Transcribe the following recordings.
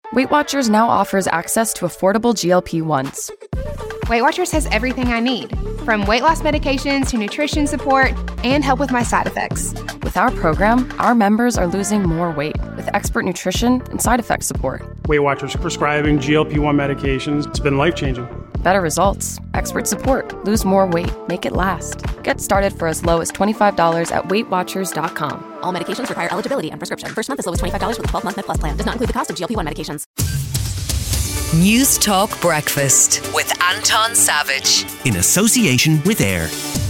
Weight Watchers now offers access to affordable GLP-1s. Weight Watchers has everything I need, from weight loss medications to nutrition support and help with my side effects. With our program, our members are losing more weight with expert nutrition and side effect support. Weight Watchers prescribing GLP-1 medications. It's been life-changing. Better results, expert support, lose more weight, make it last. Get started for as low as $25 at WeightWatchers.com. All medications require eligibility and prescription. First month as low as $25 with a 12-month Med Plus plan. Does not include the cost of GLP-1 medications. News Talk Breakfast with Anton Savage. In association with AIR.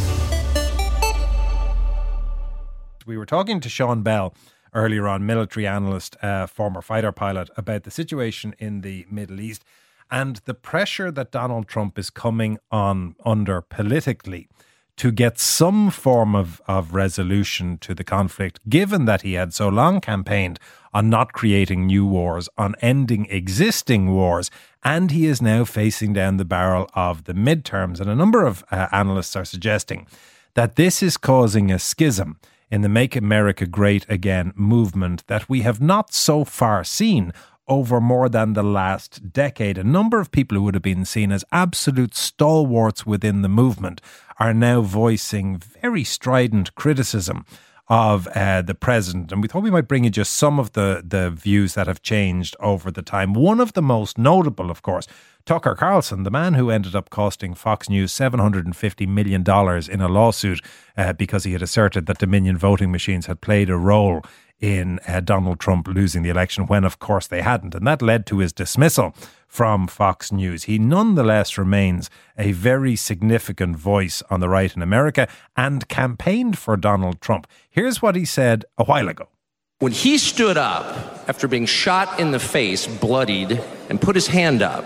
We were talking to Sean Bell earlier on, military analyst, former fighter pilot, about the situation in the Middle East and the pressure that Donald Trump is coming on under politically to get some form of resolution to the conflict, given that he had so long campaigned on not creating new wars, on ending existing wars, and he is now facing down the barrel of the midterms. And a number of analysts are suggesting that this is causing a schism in the Make America Great Again movement that we have not so far seen over more than the last decade. A number of people who would have been seen as absolute stalwarts within the movement are now voicing very strident criticism of the president. And we thought we might bring you just some of the views that have changed over the time. One of the most notable, of course, Tucker Carlson, the man who ended up costing Fox News $750 million in a lawsuit because he had asserted that Dominion voting machines had played a role in Donald Trump losing the election, when of course they hadn't. And that led to his dismissal from Fox News. He nonetheless remains a very significant voice on the right in America and campaigned for Donald Trump. Here's what he said a while ago. When he stood up after being shot in the face, bloodied, and put his hand up,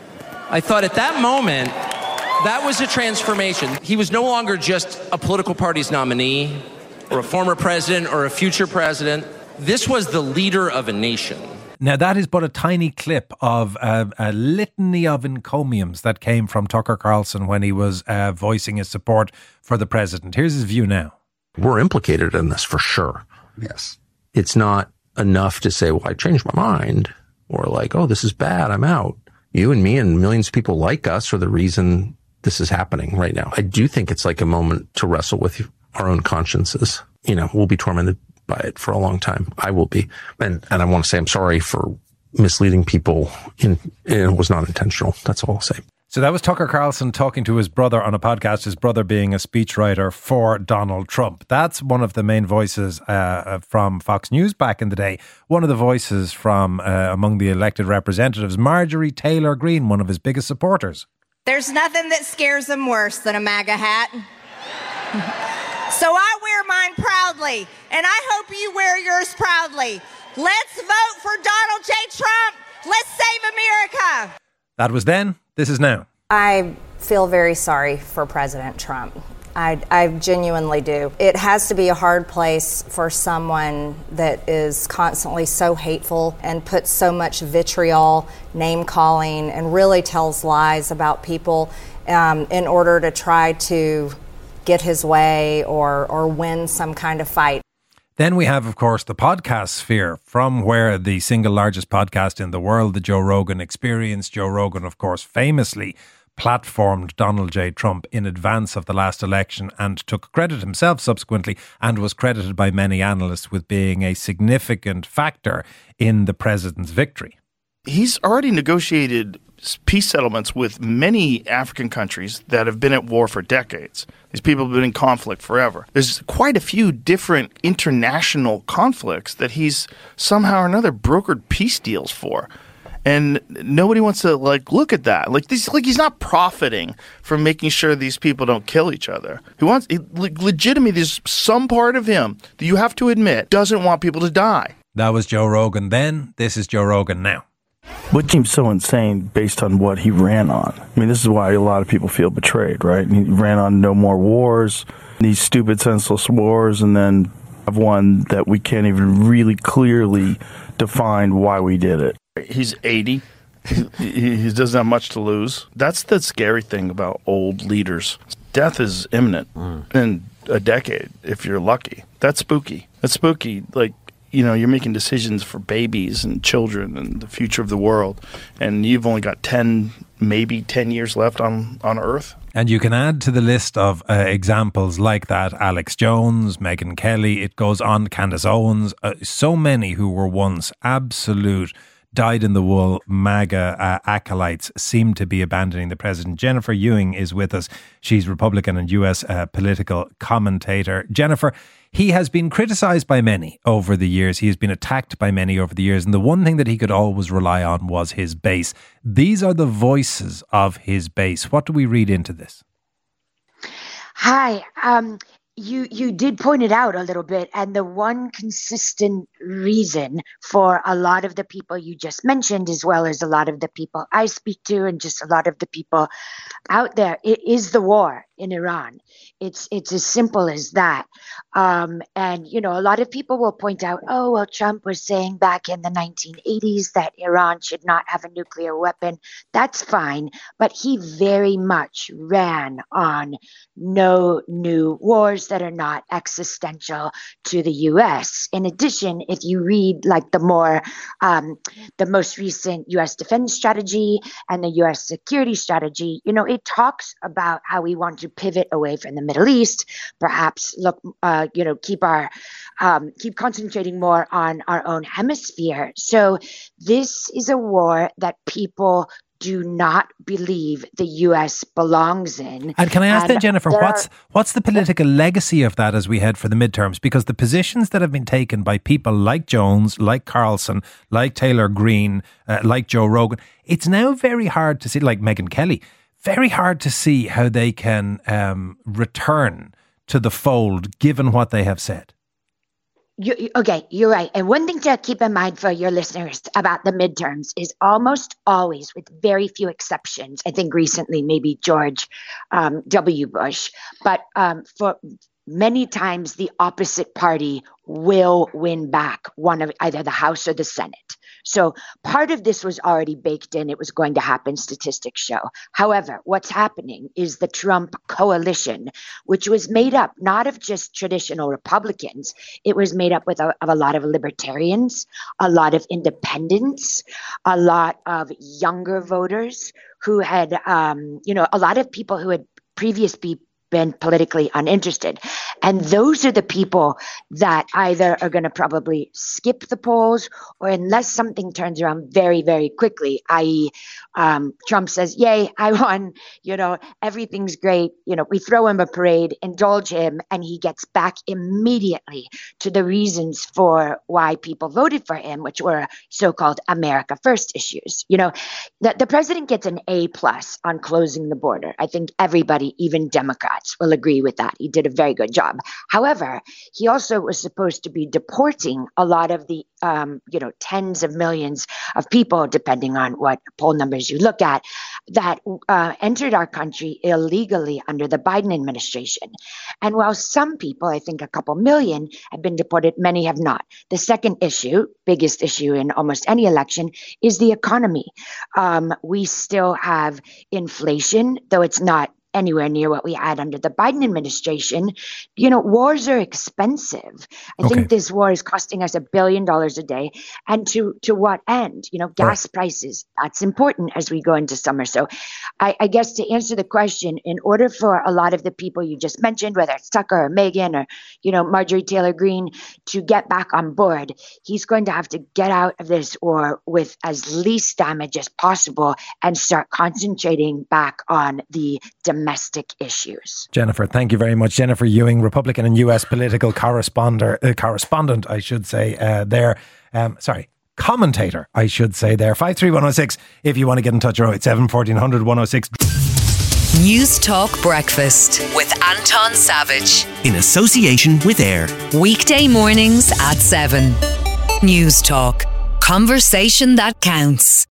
I thought at that moment, that was a transformation. He was no longer just a political party's nominee or a former president or a future president. This was the leader of a nation. Now, that is but a tiny clip of a litany of encomiums that came from Tucker Carlson when he was voicing his support for the president. Here's his view now. We're implicated in this for sure. Yes. It's not enough to say, well, I changed my mind, or like, oh, this is bad, I'm out. You and me and millions of people like us are the reason this is happening right now. I do think it's like a moment to wrestle with our own consciences. You know, we'll be tormented by it for a long time. I will be. And I want to say I'm sorry for misleading people. It was not intentional. That's all I'll say. So that was Tucker Carlson talking to his brother on a podcast, his brother being a speechwriter for Donald Trump. That's one of the main voices from Fox News back in the day. One of the voices from among the elected representatives, Marjorie Taylor Greene, one of his biggest supporters. There's nothing that scares them worse than a MAGA hat. So I wear mine proudly, and I hope you wear yours proudly. Let's vote for Donald J. Trump. Let's save America. That was then. This is now. I feel very sorry for President Trump. I genuinely do. It has to be a hard place for someone that is constantly so hateful and puts so much vitriol, name calling, and really tells lies about people in order to try to get his way or win some kind of fight. Then we have, of course, the podcast sphere, from where the single largest podcast in the world, the Joe Rogan Experience. Joe Rogan, of course, famously platformed Donald J. Trump in advance of the last election and took credit himself subsequently, and was credited by many analysts with being a significant factor in the president's victory. He's already negotiated peace settlements with many African countries that have been at war for decades. These people have been in conflict forever. There's quite a few different international conflicts that he's somehow or another brokered peace deals for. And nobody wants to look at that. He's not profiting from making sure these people don't kill each other. Legitimately, there's some part of him that you have to admit doesn't want people to die. That was Joe Rogan then. This is Joe Rogan now. What seems so insane based on what he ran on. I mean, this is why a lot of people feel betrayed, right? He ran on no more wars, these stupid, senseless wars, and then have one that we can't even really clearly define why we did it. He's 80. He doesn't have much to lose. That's the scary thing about old leaders. Death is imminent in a decade, if you're lucky. That's spooky. That's spooky. you're making decisions for babies and children and the future of the world, and you've only got 10 years left on Earth. And you can add to the list of examples like that Alex Jones, Megyn Kelly, it goes on, Candace Owens, so many who were once absolute dyed-in-the-wool MAGA acolytes seem to be abandoning the president. Jennifer Ewing is with us. She's Republican and US political commentator. Jennifer, he has been criticised by many over the years. He has been attacked by many over the years. And the one thing that he could always rely on was his base. These are the voices of his base. What do we read into this? Hi. You did point it out a little bit, and the one consistent reason for a lot of the people you just mentioned, as well as a lot of the people I speak to and just a lot of the people out there, it is the war in Iran. It's as simple as that. And, a lot of people will point out, oh, well, Trump was saying back in the 1980s that Iran should not have a nuclear weapon. That's fine. But he very much ran on no new wars that are not existential to the U.S. In addition, if you read like the most recent U.S. defense strategy and the U.S. security strategy, it talks about how we want to pivot away from the Middle East, perhaps keep concentrating more on our own hemisphere. So this is a war that people do not believe the U.S. belongs in. And can I ask then, Jennifer, what's the political legacy of that as we head for the midterms? Because the positions that have been taken by people like Jones, like Carlson, like Taylor Greene, like Joe Rogan, it's now very hard to see, like Megyn Kelly, very hard to see how they can return to the fold given what they have said. Okay, you're right. And one thing to keep in mind for your listeners about the midterms is almost always, with very few exceptions, I think recently maybe George W. Bush, but for many times the opposite party will win back one of either the House or the Senate. So part of this was already baked in. It was going to happen, statistics show. However, what's happening is the Trump coalition, which was made up not of just traditional Republicans. It was made up of a lot of libertarians, a lot of independents, a lot of younger voters who had, a lot of people who had previously been politically uninterested. And those are the people that either are going to probably skip the polls, or unless something turns around very, very quickly, i.e. Trump says, yay, I won, everything's great. We throw him a parade, indulge him, and he gets back immediately to the reasons for why people voted for him, which were so-called America First issues. The president gets an A+ on closing the border. I think everybody, even Democrats, will agree with that. He did a very good job. However, he also was supposed to be deporting a lot of the, tens of millions of people, depending on what poll numbers you look at, that entered our country illegally under the Biden administration. And while some people, I think a couple million, have been deported, many have not. The second issue, biggest issue in almost any election, is the economy. We still have inflation, though it's not anywhere near what we had under the Biden administration. Wars are expensive. I think this war is costing us $1 billion a day. And to what end? Gas prices, that's important as we go into summer. So I guess to answer the question, in order for a lot of the people you just mentioned, whether it's Tucker or Megyn or, Marjorie Taylor Greene, to get back on board, he's going to have to get out of this war with as least damage as possible and start concentrating back on the domestic issues. Jennifer, thank you very much. Jennifer Ewing, Republican and US political correspondent, I should say, commentator, I should say there. 53106 if you want to get in touch. 087 1400 106. News Talk Breakfast with Anton Savage. In association with AIR. Weekday mornings at 7. News Talk. Conversation that counts.